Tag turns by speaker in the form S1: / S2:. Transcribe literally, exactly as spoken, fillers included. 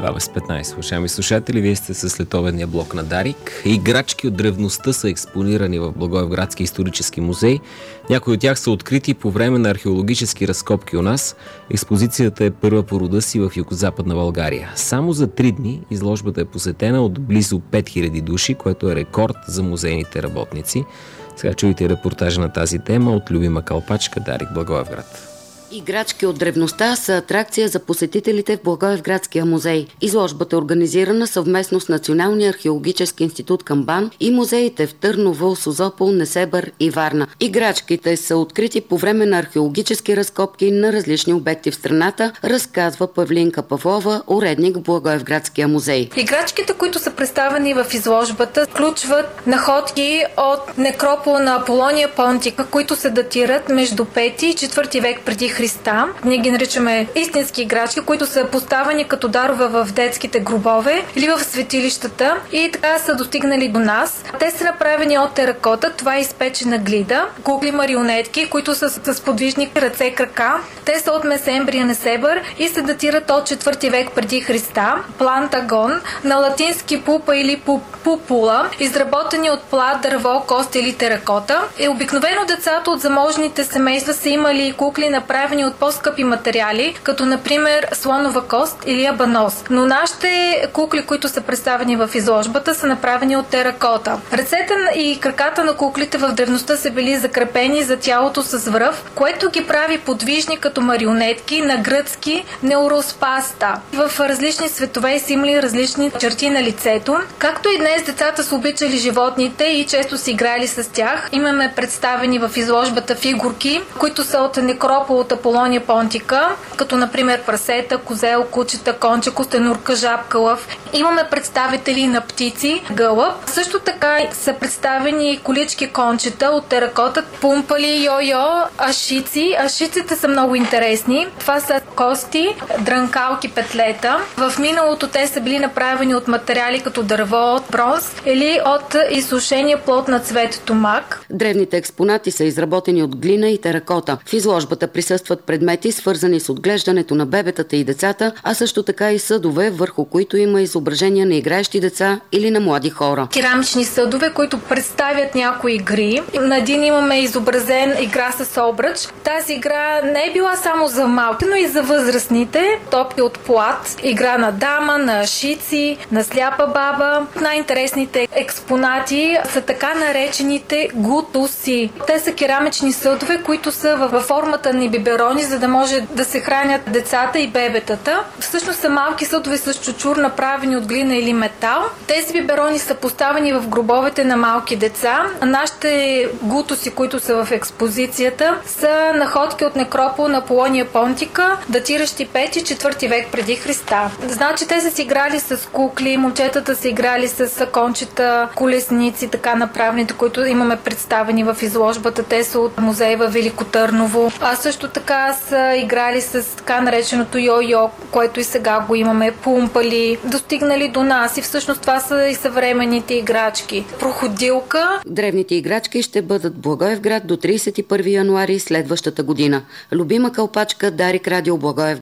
S1: два без петнайсет, уважаеми слушатели, вие сте със следобедния блок на Дарик. Играчки от древността са експонирани в Благоевградски исторически музей. Някои от тях са открити по време на археологически разкопки у нас. Експозицията е първа по рода си в югозападна България. Само за три дни изложбата е посетена от близо пет хиляди души, което е рекорд за музейните работници. Сега чуйте репортажа на тази тема от Любима Калпачка, Дарик, Благоевград.
S2: Играчки от древността са атракция за посетителите в Благоевградския музей. Изложбата е организирана съвместно с Националния археологически институт към БАН и музеите в Търново, Созопол, Несебър и Варна. Играчките са открити по време на археологически разкопки на различни обекти в страната, разказва Павлинка Павлова, уредник в Благоевградския музей.
S3: Играчките, които са представени в изложбата, включват находки от некропола на Аполония Понтика, които се датират между пети и четвърти век преди Христа. Ние ги наричаме истински играчки, които са поставени като дарове в детските гробове или в светилищата и така са достигнали до нас. Те са направени от теракота, това е изпечена глида, кукли марионетки, които са с подвижни ръце и крака. Те са от Месембрия Несебър и се датират от четвърти век преди Христа. Плантагон, на латински пупа или пупула, изработени от плат, дърво, кост или теракота. И обикновено децата от заможните семейства са имали кукли направени от по-скъпи материали, като например слонова кост или абанос. Но нашите кукли, които са представени в изложбата, са направени от теракота. Ръцете и краката на куклите в древността са били закрепени за тялото с връв, което ги прави подвижни като марионетки на гръцки неуроспаста. В различни светове са имали различни черти на лицето. Както и днес децата са обичали животните и често си играли с тях. Имаме представени в изложбата фигурки, които са от некропол от Аполония Понтика, като например прасета, козел, кучета, конче, костенурка, жабка, лъв. Имаме представители на птици, гълъб. Също така са представени колички кончета от теракота, пумпали, йо-йо, ашици. Ашиците са много интересни. Това са кости, дрънкалки, петлета. В миналото те са били направени от материали като дърво, от бронз или от изсушения плод на цвет томак.
S2: Древните експонати са изработени от глина и теракота. В изложбата присъстват предмети, свързани с отглеждането на бебетата и децата, а също така и съдове, върху които има изображения на играещи деца или на млади хора.
S3: Керамични съдове, които представят някои игри. На един имаме изобразен игра с обръч. Тази игра не е била само за малки, но и за възрастните. Топки от плат, игра на дама, на ашици, на сляпа баба. Най-интересните експонати са така наречените гутуси. Те са керамични съдове, които са във формата на биберони, за да може да се хранят децата и бебетата. Всъщност са малки съдове с чучур, направени от глина или метал. Тези биберони са поставени в гробовете на малки деца. Нашите гутуси, които са в експозицията, са находки от некропол на Аполония Понтика, датиращи пети и четвърти век преди Христа. Значи те са си играли с кукли, момчетата са играли с кончета, колесници, така направените, които имаме представени в изложбата. Те са от музея във Велико Търново. А също така са играли с така нареченото йо-йо, което и сега го имаме, пумпали, достигнали до нас и всъщност това са и съвременните играчки. Проходилка.
S2: Древните играчки ще бъдат в Благоевград до тридесет и първи януари следващата година. Любима Калпачка, Дарик, Радио, Благоевград.